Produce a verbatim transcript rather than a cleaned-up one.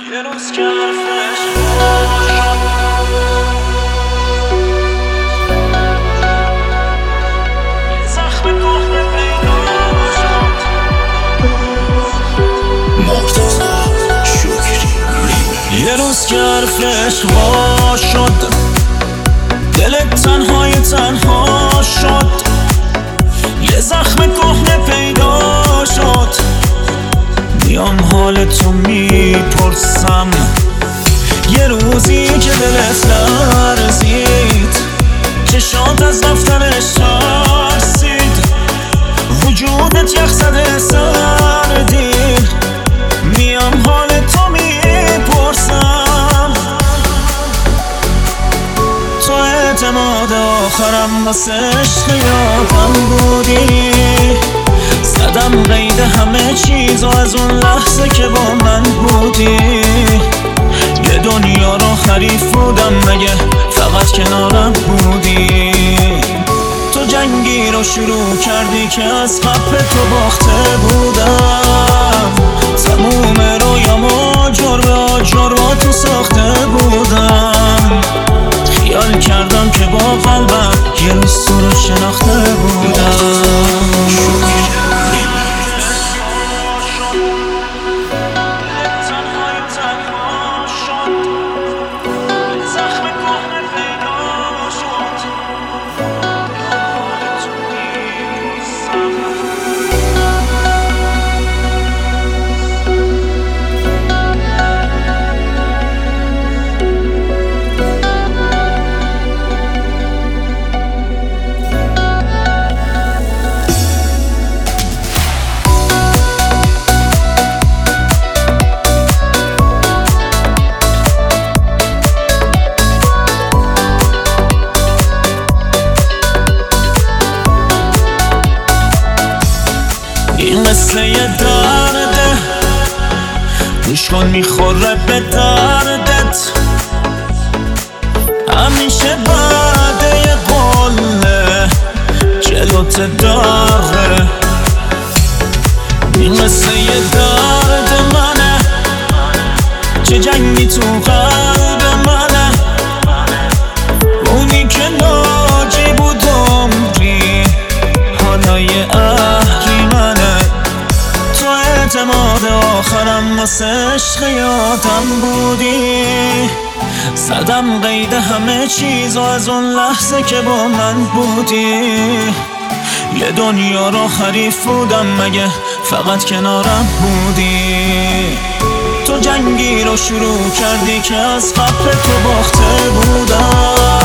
یه روز که حرفش باشد یه زخم کهنه پیدا شد مرتضی شکری. یه روز که حرفش باشد دلت تنهای تنها شد، یه زخم کهنه پیدا شد. میام حال تو میپرسم، یه روزی که دلت لرزید، چشات از رفتنش ترسید، وجودت یخ زده سردید. میام حال تو میپرسم، تو اعتماد آخرم واسه عشق یادم بودی. زدم قید همه چیز و از اون لحظه که با من بودی، یه دنیا رو حریف بودم مگه فقط کنارم بودی. تو جنگی رو شروع کردی که از قبل تو باخته بودم، تموم رویامو جربه آجر با تو ساخته بودم. خیال کردم که با قلبم یه روز تو رو شناخته بودم. این قصه یه درده، گوش کن میخوره به دردت. همیشه بعد یه قله جلوت داره. این قصه یه درد منه، چه جنگی تو قلب منه. اونی که ناجی بود عمری حالا یه اهری منه. اعتماد آخرم واسه عشق یادم بودی. زدم قید همه چیز و از اون لحظه که با من بودی، یه دنیا رو حریف بودم مگه فقط کنارم بودی. تو جنگی رو شروع کردی که از قبل تو باخته بودم.